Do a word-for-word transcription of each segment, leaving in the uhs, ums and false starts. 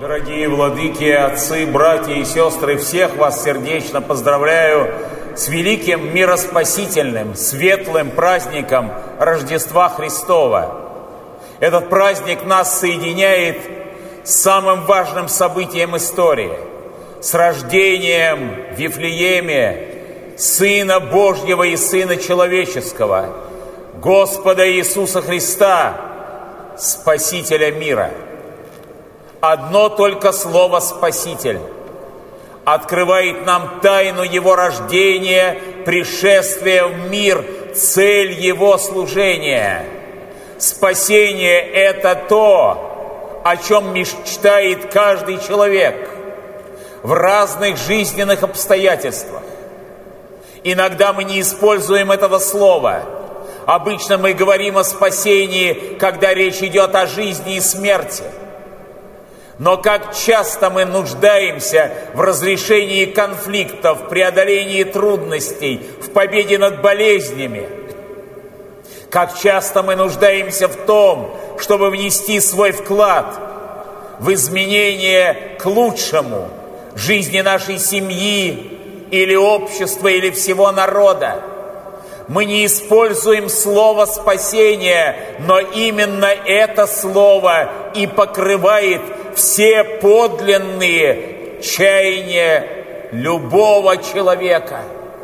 Дорогие владыки, отцы, братья и сестры, всех вас сердечно поздравляю с великим мироспасительным, светлым праздником Рождества Христова. Этот праздник нас соединяет с самым важным событием истории, с рождением в Вифлееме Сына Божьего и Сына Человеческого, Господа Иисуса Христа, Спасителя мира. Одно только слово «Спаситель» открывает нам тайну Его рождения, пришествия в мир, цель Его служения. Спасение – это то, о чем мечтает каждый человек в разных жизненных обстоятельствах. Иногда мы не используем этого слова. Обычно мы говорим о спасении, когда речь идет о жизни и смерти. Но как часто мы нуждаемся в разрешении конфликтов, в преодолении трудностей, в победе над болезнями. Как часто мы нуждаемся в том, чтобы внести свой вклад в изменение к лучшему жизни нашей семьи или общества, или всего народа. Мы не используем слово «спасение», но именно это слово и покрывает все подлинные чаяния любого человека.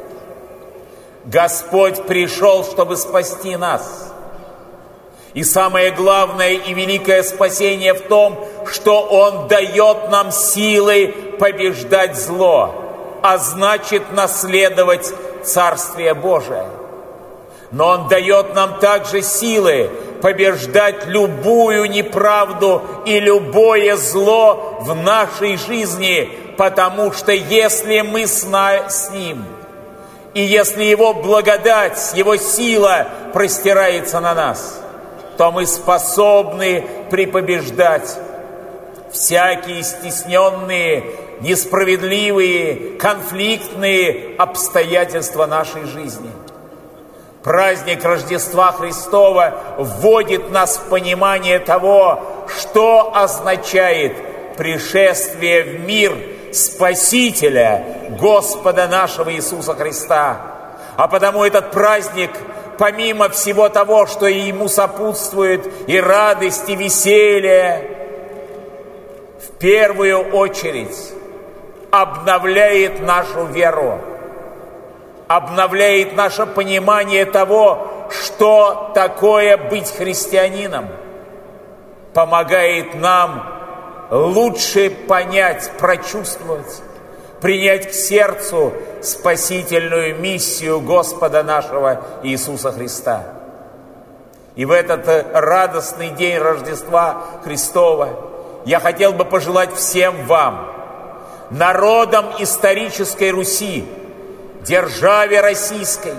Господь пришел, чтобы спасти нас. И самое главное и великое спасение в том, что Он дает нам силы побеждать зло, а значит наследовать Царствие Божие. Но Он дает нам также силы побеждать любую неправду и любое зло в нашей жизни, потому что если мы с Ним, и если Его благодать, Его сила простирается на нас, то мы способны препобеждать всякие стесненные, несправедливые, конфликтные обстоятельства нашей жизни. Праздник Рождества Христова вводит нас в понимание того, что означает пришествие в мир Спасителя, Господа нашего Иисуса Христа. А потому этот праздник, помимо всего того, что ему сопутствует, и радость, и веселье, в первую очередь обновляет нашу веру, обновляет наше понимание того, что такое быть христианином, помогает нам лучше понять, прочувствовать, принять к сердцу спасительную миссию Господа нашего Иисуса Христа. И в этот радостный день Рождества Христова я хотел бы пожелать всем вам, народам исторической Руси, державе российской,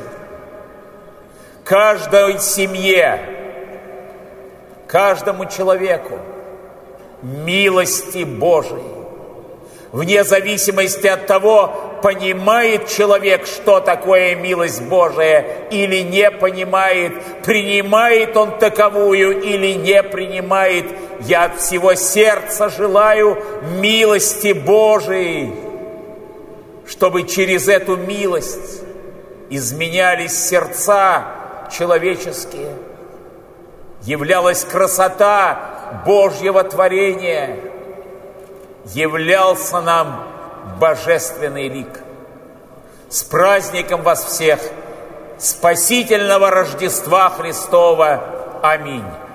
каждой семье, каждому человеку милости Божией, вне зависимости от того, понимает человек, что такое милость Божия, или не понимает, принимает он таковую или не принимает. Я от всего сердца желаю милости Божией, чтобы через эту милость изменялись сердца человеческие, являлась красота Божьего творения, являлся нам божественный лик. С праздником вас всех! Спасительного Рождества Христова! Аминь!